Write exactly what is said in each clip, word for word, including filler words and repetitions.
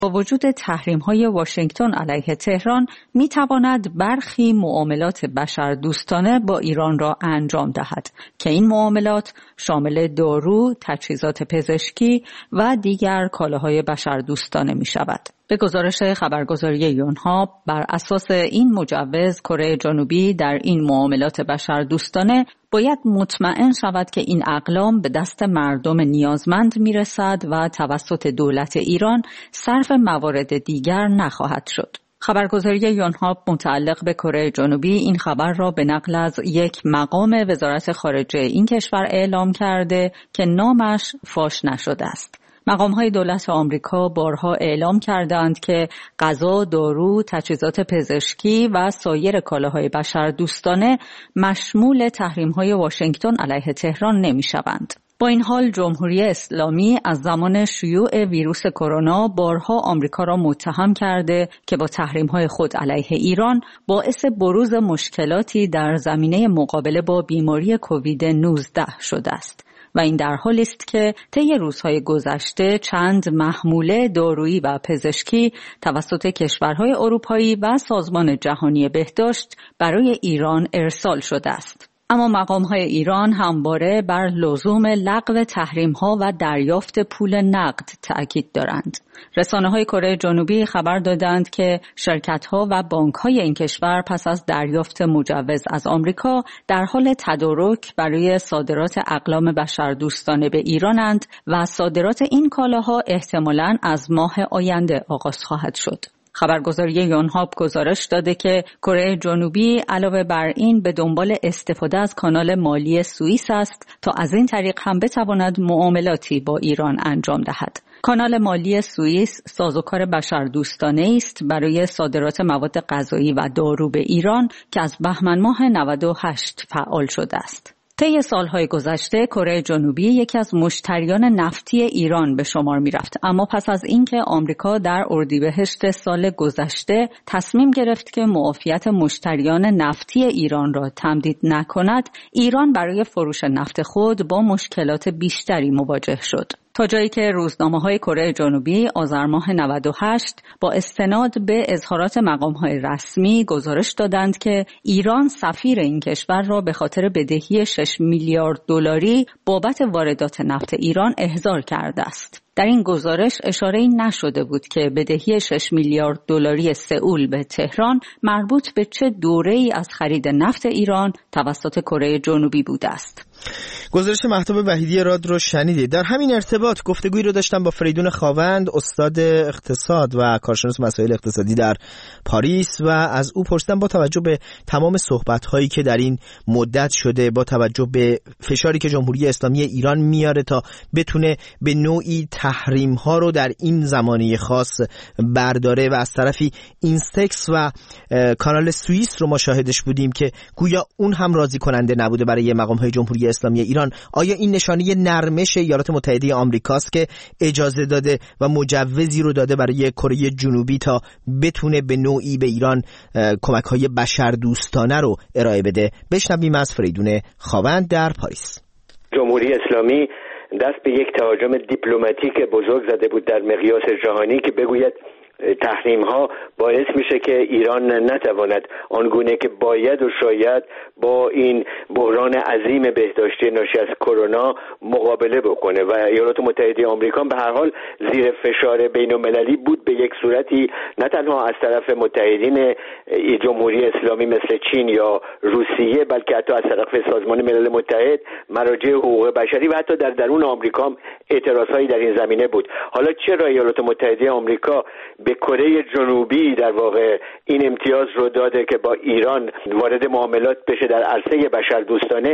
با وجود تحریم‌های واشنگتن علیه تهران می‌تواند برخی معاملات بشردوستانه با ایران را انجام دهد که این معاملات شامل دارو، تجهیزات پزشکی و دیگر کالاهای بشردوستانه می‌شود. به گزارش خبرگزاری یونهاب، بر اساس این مجوز کره جنوبی در این معاملات بشردوستانه باید مطمئن شود که این اقلام به دست مردم نیازمند میرسد و توسط دولت ایران صرف موارد دیگر نخواهد شد. خبرگزاری یونهاب متعلق به کره جنوبی این خبر را به نقل از یک مقام وزارت خارجه این کشور اعلام کرده که نامش فاش نشده است. مقام‌های دولت آمریکا بارها اعلام کردند که غذا، دارو، تجهیزات پزشکی و سایر کالاهای بشردوستانه مشمول تحریم‌های واشنگتن علیه تهران نمی‌شوند. با این حال جمهوری اسلامی از زمان شیوع ویروس کرونا بارها آمریکا را متهم کرده که با تحریم‌های خود علیه ایران باعث بروز مشکلاتی در زمینه مقابله با بیماری کووید نوزده شده است. و این در حالی است که طی روزهای گذشته چند محموله دارویی و پزشکی توسط کشورهای اروپایی و سازمان جهانی بهداشت برای ایران ارسال شده است. اما مقام‌های ایران همواره بر لزوم لغو تحریم‌ها و دریافت پول نقد تأکید دارند. رسانه‌های کره جنوبی خبر دادند که شرکت‌ها و بانک‌های این کشور پس از دریافت مجوز از آمریکا در حال تدارک برای صادرات اقلام بشردوستانه به ایرانند و صادرات این کالاها احتمالاً از ماه آینده آغاز خواهد شد. خبرگزاری یونهاب گزارش داده که کره جنوبی علاوه بر این به دنبال استفاده از کانال مالی سوئیس است تا از این طریق هم بتواند معاملاتی با ایران انجام دهد. کانال مالی سوئیس سازوکار بشردوستانه است برای صادرات مواد غذایی و دارو به ایران که از بهمن ماه نود و هشت فعال شده است. طی سالهای گذشته کره جنوبی یکی از مشتریان نفتی ایران به شمار می رفت، اما پس از اینکه آمریکا در اردیبهشت سال گذشته تصمیم گرفت که معافیت مشتریان نفتی ایران را تمدید نکند، ایران برای فروش نفت خود با مشکلات بیشتری مواجه شد. تا جایی که روزنامه‌های کره جنوبی آذر ماه نود و هشت با استناد به اظهارات مقام‌های رسمی گزارش دادند که ایران سفیر این کشور را به خاطر بدهی شش میلیارد دلاری بابت واردات نفت ایران احضار کرده است. در این گزارش اشاره‌ای نشده بود که بدهی شش میلیارد دلاری سئول به تهران مربوط به چه دوره‌ای از خرید نفت ایران توسط کره جنوبی بوده است. گزارش مهتاب وحیدی راد رو شنیدید. در همین ارتباط گفتگویی رو داشتم با فریدون خاوند، استاد اقتصاد و کارشناس مسائل اقتصادی در پاریس و از او پرسیدم با توجه به تمام صحبت‌هایی که در این مدت شده، با توجه به فشاری که جمهوری اسلامی ایران میاره تا بتونه به نوعی تحریم‌ها رو در این زمانه خاص برداره و از طرفی اینستکس و کانال سوئیس رو ما شاهدش بودیم که گویا اون هم راضی کننده نبوده برای مقام‌های جمهوری اسلامی ایران. آیا این نشانه نرمش ایالات متحده آمریکاست که اجازه داده و مجوزی رو داده برای کره جنوبی تا بتونه به نوعی به ایران کمک‌های بشردوستانه رو ارائه بده؟ بشنویم از فریدون خاوند در پاریس. جمهوری اسلامی دست به یک تهاجم دیپلماتیک بزرگ زده بود در مقیاس جهانی که بگوید تحریم ها باعث میشه که ایران نتواند آنگونه که باید و شاید با این بحران عظیم بهداشتی ناشی از کرونا مقابله بکنه و ایالات متحده آمریکا به هر حال زیر فشار بین المللی بود به یک صورتی، نه تنها از طرف متحدین جمهوری اسلامی مثل چین یا روسیه، بلکه حتی از طرف سازمان ملل متحد، مراجع حقوق بشری و حتی در درون آمریکا هم اعتراضهایی در این زمینه بود. حالا چرا ایالات متحده آمریکا به کره جنوبی در واقع این امتیاز رو داده که با ایران وارد معاملات بشه در عرصه بشردوستانه؟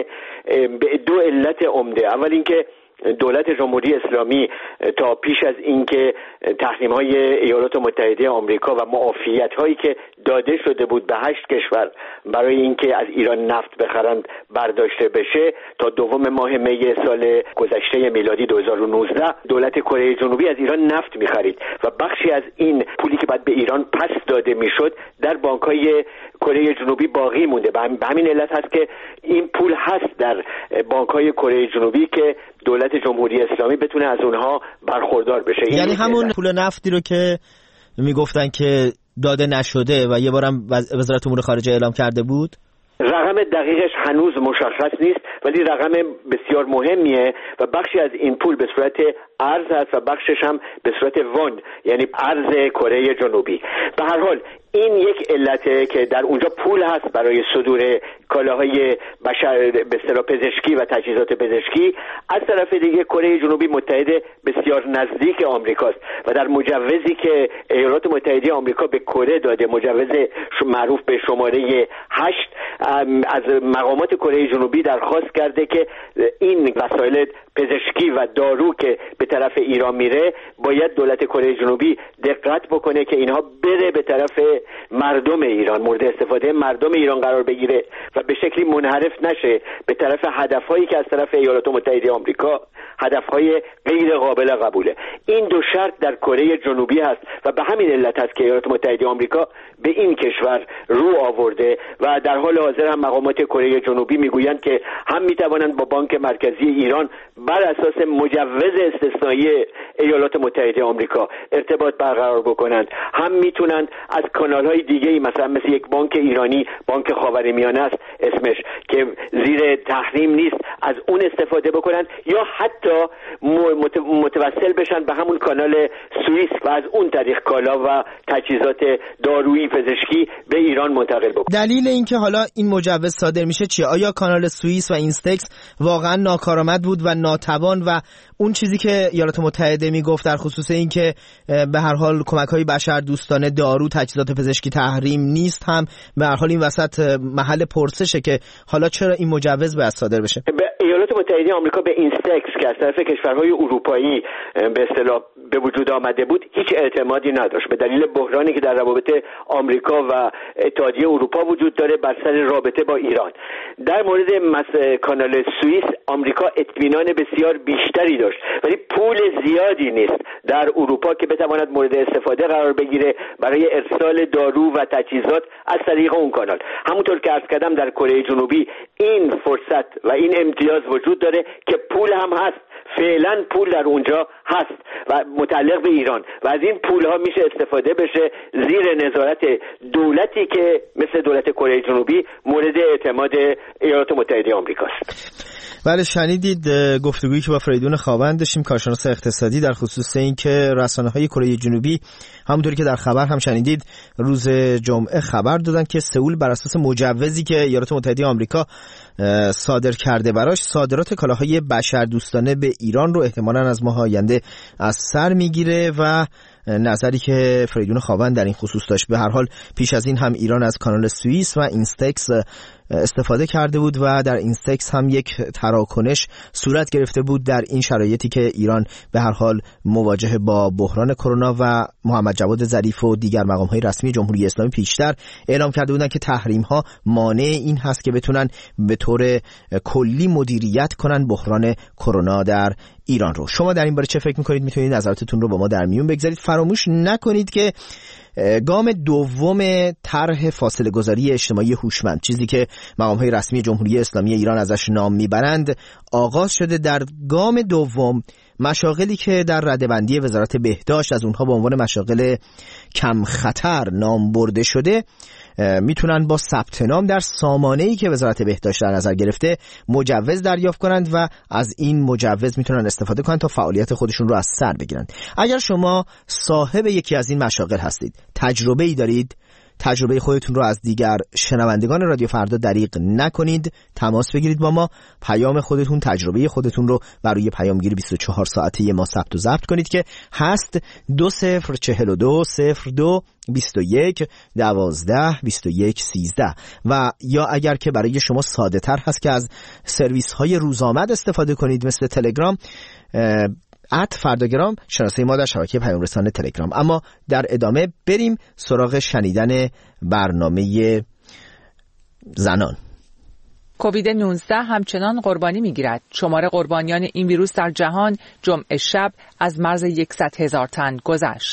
به دو علت عمده. اول اینکه دولت جمهوری اسلامی تا پیش از اینکه تحریم‌های ایالات متحده آمریکا و معافیت‌هایی که داده شده بود به هشت کشور برای اینکه از ایران نفت بخرند برداشته بشه، تا دوم ماه می سال گذشته میلادی دو هزار و نوزده دولت کره جنوبی از ایران نفت می‌خرید و بخشی از این پولی که بعد به ایران پس داده میشد در بانک‌های کره جنوبی باقی مونده. به همین علت هست که این پول هست در بانک‌های کره جنوبی که دولت جمهوری اسلامی بتونه از اونها برخوردار بشه. یعنی همون پول نفتی رو که میگفتن که داده نشده و یه بارم وزارت امور خارجه اعلام کرده بود؟ رقم دقیقش هنوز مشخص نیست، ولی رقم بسیار مهمیه و بخشی از این پول به صورت ارز هست و بخشش هم به صورت وان، یعنی ارز کره جنوبی. به هر حال این یک علته که در اونجا پول هست برای صدور کالاهای بشر به اصطلاح پزشکی و تجهیزات پزشکی. از طرف دیگه کره جنوبی متحد بسیار نزدیک آمریکاست و در مجوزی که ایالات متحده آمریکا به کره داده، مجوز معروف به شماره هشت، از مقامات کره جنوبی درخواست کرده که این وسایل پزشکی و دارو که به طرف ایران میره باید دولت کره جنوبی دقت بکنه که اینها بره به طرف مردم ایران، مورد استفاده مردم ایران قرار بگیره و به شکلی منحرف نشه به طرف هدفهایی که از طرف ایالات متحده آمریکا هدفهای غیر قابل قبوله. این دو شرط در کره جنوبی هست و به همین علت هست که ایالات متحده آمریکا به این کشور رو آورده و در حال حاضر هم مقامات کره جنوبی میگویند که هم میتوانند با بانک مرکزی ایران بر اساس مجوز استثنایی ایالات متحده آمریکا ارتباط برقرار بکنند، هم میتونند از کانال‌های دیگه‌ای مثلا مثل یک بانک ایرانی، بانک خاورمیانه است اسمش، که زیر تحریم نیست، از اون استفاده بکنند یا حتی متوسل بشن به همون کانال سوئیس و از اون طریق کالا و تجهیزات دارویی پزشکی به ایران منتقل بکنند. دلیل اینکه حالا این مجوز صادر میشه چیه؟ آیا کانال سوئیس و اینستکس واقعا ناکارآمد بود و ناتوان و اون چیزی که ایالات متحده میگفت در خصوص این که به هر حال کمک‌های بشر دوستانه دارو تجهیزات پزشکی تحریم نیست هم به هر حال این وسط محل پرسشه که حالا چرا این مجوز باید صادر بشه؟ ایالات متحده آمریکا به اینستکس که از طرف کشورهای اروپایی به اصطلاح به وجود آمده بود هیچ اعتمادی نداشت به دلیل بحرانی که در روابط آمریکا و اتحادیه اروپا وجود داره بر سر رابطه با ایران. در مورد کانال سوئیس آمریکا اطمینان بسیار بیشتری داشت، ولی پول زیادی نیست در اروپا که بتواند مورد استفاده قرار بگیره برای ارسال دارو و تجهیزات از طریق اون کانال. همونطور که عرض کردم در کره جنوبی این فرصت و این امتیاز وجود داره که پول هم هست، فعلا پول در اونجا هست و متعلق به ایران و از این پول ها میشه استفاده بشه زیر نظارت دولتی که مثل دولت کره جنوبی مورد اعتماد ایالات متحده آمریکاست. بله، شنیدید گفتگویی که با فریدون خاوند داشتیم، کارشناس اقتصادی، در خصوص این که رسانه‌های کره جنوبی همونطوری که در خبر هم شنیدید روز جمعه خبر دادن که سئول بر اساس مجوزی که ایالات متحده آمریکا صادر کرده براش صادرات کالاهای بشردوستانه به ایران رو احتمالاً از ماه آینده از سر میگیره و نظری که فریدون خاوند در این خصوص داشت. به هر حال پیش از این هم ایران از کانال سوئیس و اینستکس استفاده کرده بود و در اینستکس هم یک تراکنش صورت گرفته بود در این شرایطی که ایران به هر حال مواجه با بحران کرونا و محمد جواد ظریف و دیگر مقام‌های رسمی جمهوری اسلامی پیشتر اعلام کرده بودند که تحریم‌ها مانع این هست که بتونن به طور کلی مدیریت کنن بحران کرونا در ایران رو. شما در این باره چه فکر می‌کنید؟ میتونید نظراتتون رو با ما در میون بگذارید. فراموش نکنید که گام دوم طرح فاصله گذاری اجتماعی هوشمند، چیزی که مقام‌های رسمی جمهوری اسلامی ایران ازش نام میبرند، آغاز شده. در گام دوم مشاغلی که در رده‌بندی وزارت بهداشت از اونها به عنوان مشاغل کم خطر نام برده شده میتونن با ثبت نام در سامانه‌ای که وزارت بهداشت در نظر گرفته مجوز دریافت کنند و از این مجوز میتونن استفاده کنند تا فعالیت خودشون رو از سر بگیرند. اگر شما صاحب یکی از این مشاغل هستید، تجربه‌ای دارید، تجربه خودتون رو از دیگر شنوندگان رادیو فردا دریغ نکنید، تماس بگیرید با ما، پیام خودتون، تجربه خودتون رو بر روی پیامگیر بیست و چهار ساعته ما ثبت و ضبط کنید که هست دو صفر چهل و دو صفر دو بیست و یک دوازده بیست و یک سیزده و یا اگر که برای شما ساده تر هست که از سرویس های روزآمد استفاده کنید مثل تلگرام ات فرداگرام، شناسه ما در شبکه پیام رسان تلگرام. اما در ادامه بریم سراغ شنیدن برنامه زنان. کووید نوزده همچنان قربانی میگیرد. شمار قربانیان این ویروس در جهان جمعه شب از مرز صد هزار تن گذشت.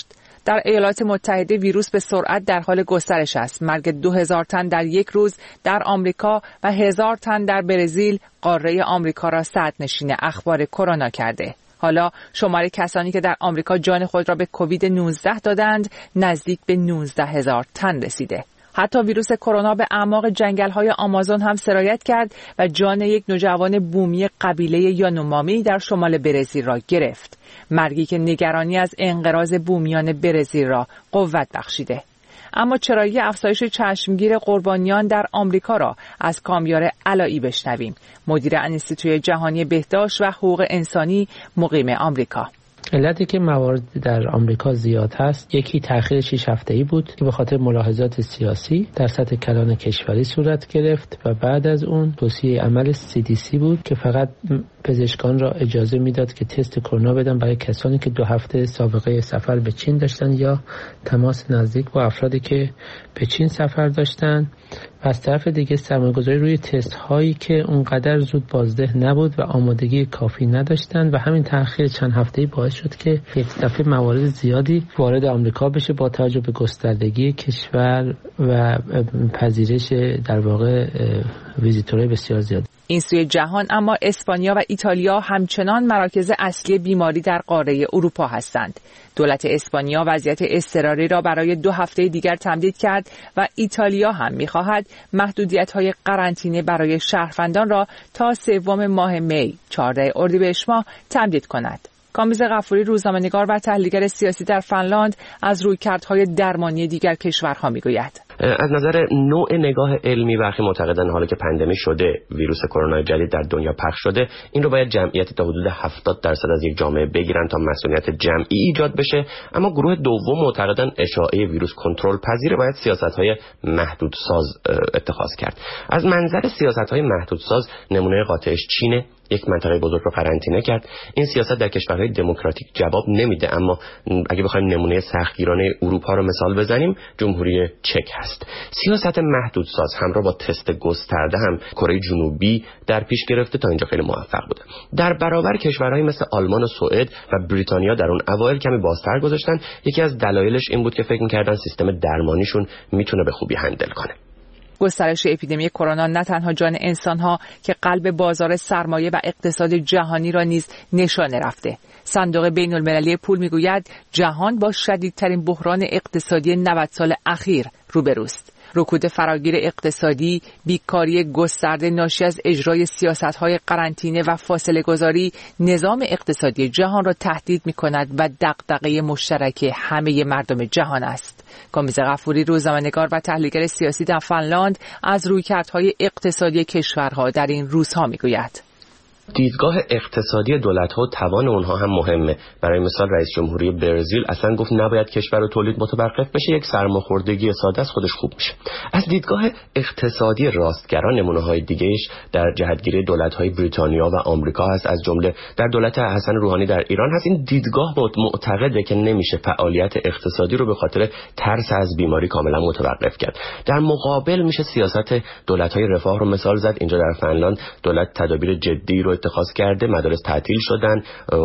در ایالات متحده ویروس به سرعت در حال گسترش است. مرگ دو هزار تن در یک روز در آمریکا و هزار تن در برزیل قاره آمریکا را صدرنشین اخبار کرونا کرده. حالا شمار کسانی که در آمریکا جان خود را به کووید نوزده دادند نزدیک به نوزده هزار تن رسیده. حتی ویروس کرونا به اعماق جنگل‌های آمازون هم سرایت کرد و جان یک نوجوان بومی قبیله یانومامی در شمال برزیل را گرفت. مرگی که نگرانی از انقراض بومیان برزیل را قوت بخشیده. اما چرایی افزایش چشمگیر قربانیان در آمریکا را از کامیار علایی بشنویم، مدیر انستیتوی جهانی بهداشت و حقوق انسانی مقیم آمریکا. علتی که موارد در آمریکا زیاد هست، یکی تأخیر شش هفته‌ای بود که به خاطر ملاحظات سیاسی در سطح کلان کشوری صورت گرفت و بعد از اون توصیه عمل سی دی سی بود که فقط پزشکان را اجازه میداد که تست کرونا بدن برای کسانی که دو هفته سابقه سفر به چین داشتن یا تماس نزدیک با افرادی که به چین سفر داشتن. و از طرف دیگه سرمایه‌گذاری روی تست هایی که اونقدر زود بازده نبود و آمادگی کافی نداشتن و همین تأخیر چند هفته‌ای باعث شد که یک دفعه موارد زیادی وارد آمریکا بشه با توجه به گستردگی کشور و پذیرش در واقع ویزیتورهای بسیار زیاد. این سوی جهان اما اسپانیا و ایتالیا همچنان مراکز اصلی بیماری در قاره اروپا هستند. دولت اسپانیا وضعیت اضطراری را برای دو هفته دیگر تمدید کرد و ایتالیا هم می‌خواهد محدودیت‌های قرنطینه برای شهروندان را تا سوم ماه می چهاردهم اردیبهشت ماه تمدید کند. کامبیز غفوری روزنامه‌نگار و تحلیلگر سیاسی در فنلاند از رویکردهای درمانی دیگر کشورها می‌گوید. از نظر نوع نگاه علمی برخی معتقدن حالا که پندمی شده، ویروس کرونا جدید در دنیا پخش شده، این رو باید جمعیت تا حدود هفتاد درصد از یک جامعه بگیرن تا مسئولیت جمعی ایجاد بشه. اما گروه دوم معتقدن اشاعه ویروس کنترل پذیر، باید سیاست‌های محدودساز اتخاذ کرد. از منظر سیاست‌های محدودساز نمونه قاطعش چینه، یک منطقه بزرگ رو قرنطینه کرد. این سیاست در کشورهای دموکراتیک جواب نمیده، اما اگه بخوایم نمونه سختگیرانه اروپا رو مثال بزنیم، جمهوری چک هست. سیاست محدودساز همراه با تست گسترده هم کره جنوبی در پیش گرفته، تا اینجا خیلی موفق بوده. در برابر کشورهای مثل آلمان و سوئد و بریتانیا در اون اوایل کمی بازتر گذاشتن. یکی از دلایلش این بود که فکر می‌کردن سیستم درمانیشون میتونه به خوبی هندل کنه. گسترش اپیدمی کرونا نه تنها جان انسان‌ها که قلب بازار سرمایه و اقتصاد جهانی را نیز نشانه رفته. صندوق بین‌المللی پول می‌گوید جهان با شدیدترین بحران اقتصادی نود سال اخیر روبروست. رکود فراگیر اقتصادی، بیکاری گسترده ناشی از اجرای سیاست‌های قرنطینه و فاصله گذاری نظام اقتصادی جهان را تهدید می‌کند و دغدغه مشترک همه مردم جهان است. کامبیز غفوری روزنامه‌نگار و تحلیلگر سیاسی در فنلاند از رویکردهای اقتصادی کشورها در این روزها می‌گوید. دیدگاه اقتصادی دولت‌ها و توان اونها هم مهمه. برای مثال رئیس جمهوری برزیل اصلا گفت نباید کشور و تولید متوقف بشه، یک سرماخوردگی ساده از خودش خوب میشه. از دیدگاه اقتصادی راستگران نمونه‌های دیگه‌اش در جهتگیری دولت‌های بریتانیا و آمریکا هست، از جمله در دولت حسن روحانی در ایران هست. این دیدگاه معتقده که نمیشه فعالیت اقتصادی رو به خاطر ترس از بیماری کاملا متوقف کرد. در مقابل میشه سیاست دولت‌های رفاه رو مثال زد. اینجا در فنلاند دولت تدابیر جدی رو اتخاذ کرده، مدارس تعطیل شدن،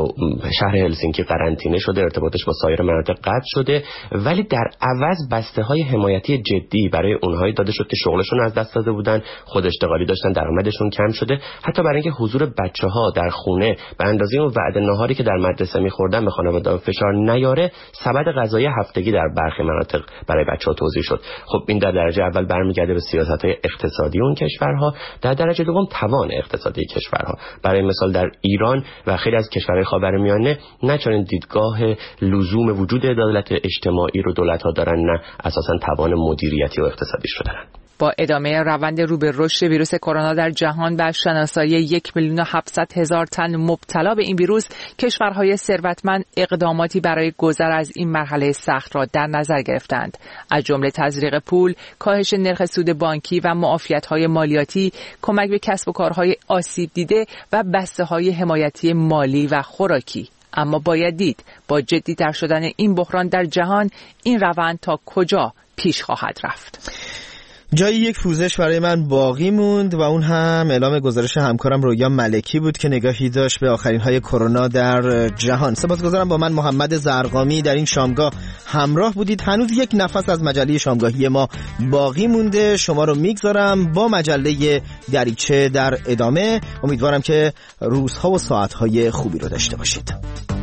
شهر هلسینکی قرنطینه شده، ارتباطش با سایر مناطق قطع شده، ولی در عوض بسته‌های حمایتی جدی برای اونهایی داده شد که شغلشون از دست داده بودن، خود اشتغالی داشتن، درآمدشون کم شده، حتی برای اینکه حضور بچه‌ها در خونه به اندازه اون وعده ناهاری که در مدرسه می‌خوردن به خانواده فشار نیاره، سبد غذایی هفتگی در برخی مناطق برای بچه‌ها توزیع شد. خب این در درجه اول برمیگرده به سیاست‌های اقتصادی اون کشورها، در درجه دوم توان اقتصادی کشورها. برای مثال در ایران و خیلی از کشورهای خاورمیانه نه چنین دیدگاه لزوم وجود عدالت اجتماعی رو دولت‌ها دارن، نه اساساً توان مدیریتی و اقتصادیش رو دارن. با ادامه روند رو به رشد ویروس کرونا در جهان و شناسایی یک میلیون و هفتصد هزار تن مبتلا به این ویروس، کشورهای ثروتمند اقداماتی برای گذر از این مرحله سخت را در نظر گرفتند، از جمله تزریق پول، کاهش نرخ سود بانکی و معافیت‌های مالیاتی، کمک به کسب و کارهای آسیب دیده و بسته‌های حمایتی مالی و خوراکی. اما باید دید با جدی‌تر شدن این بحران در جهان این روند تا کجا پیش خواهد رفت. جایی یک پوزش برای من باقی موند و اون هم اعلام گزارش همکارم رویا ملکی بود که نگاهی داشت به آخرین های کرونا در جهان. سپاسگزارم با من محمد زرقامی در این شامگاه همراه بودید. هنوز یک نفس از مجله شامگاهی ما باقی مونده. شما رو میگذارم با مجله دریچه در ادامه. امیدوارم که روزها و ساعتهای خوبی رو داشته باشید.